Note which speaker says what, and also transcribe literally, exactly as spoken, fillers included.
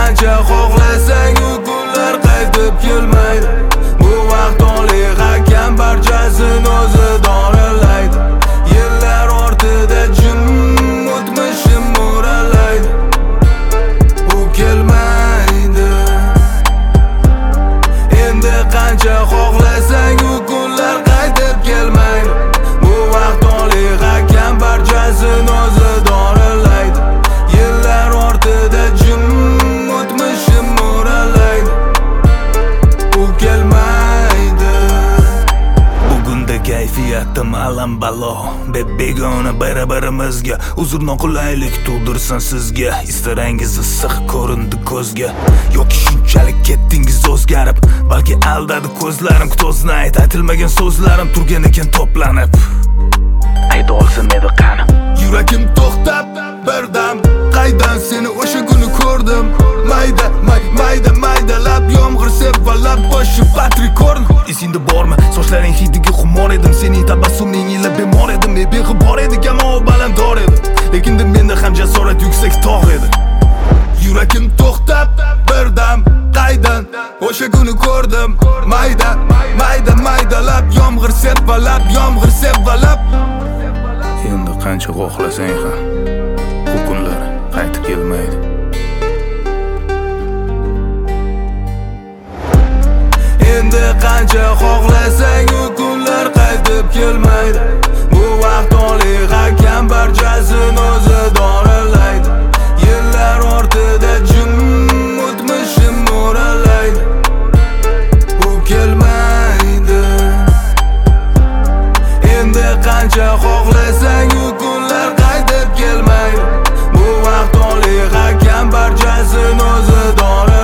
Speaker 1: qancha xohlasang u kunlar qaytib kelmaydi. Bu vaqt onli hakam barchasini o'zi dorilaydi. Yillar ortida jim o'tmishim mo'ralaydi. U kelmaydi. Endi qancha xohlasang u kunlar qaytib kelmaydi. Bu vaqt onli hakam barchasini o'zi dorilaydi. Yillar ortida jim o'tmishim mo'ralaydi. U kelmaydi. Bugunda kayfiyatim alam balo. Begona bir-birimizga uzr noqulaylik tug'dirsin sizga. Istarangiz issiq ko'rindi ko'zga. Yoki shunchalik ketdingiz o'zgarib, balki aldadi ko'zlarim ko'zni ayt. Aytilmagan so'zlarim turgan ekan to'planib. Ayta olsam edi qani. Yuragim to'xtab birdam, qaydan seni o'sha kuni ko'rdim. Mayda may mayda maydalab yomg'ir sevalab boshi patrikorn. Esingda bormi? Sochlaring hidiga xumor edim. Sening tabassuming ila bemor edim. Men beg'ubor edik, ammo balandor edi. Lekin menda ham jasorat yuksak tog' edi. Yuragim to'xtab birdam, qaydan o'sha kuni ko'rdim. Mayda mayda maydalab yomg'ir sevalab yomg'ir sevalab. Endi qancha xohlasang ham bu kunlar qaytib kelmaydi. Endi qancha xohlasang u kunlar qaytib kelmaydi. Bu vaqt onli hakam barchasini o'zi dorilaydi. Yillar ortida jim o'tmishim mo'ralaydi. U kelmaydi. Endi qancha xohlasang u kunlar qaytib kelmaydi. Bu vaqt onli hakam barchasini o'zi dorilaydi.